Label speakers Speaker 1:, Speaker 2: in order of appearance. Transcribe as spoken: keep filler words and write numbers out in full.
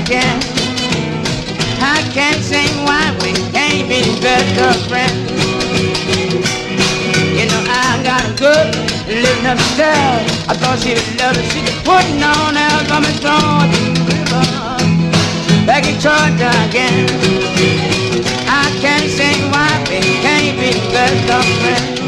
Speaker 1: again. I can't say why we can't be best of friends. You know I got a good living upstairs. I thought she would love it. She was putting on out from the Georgia River, back in Georgia again. I can't say why we can't be best of friends.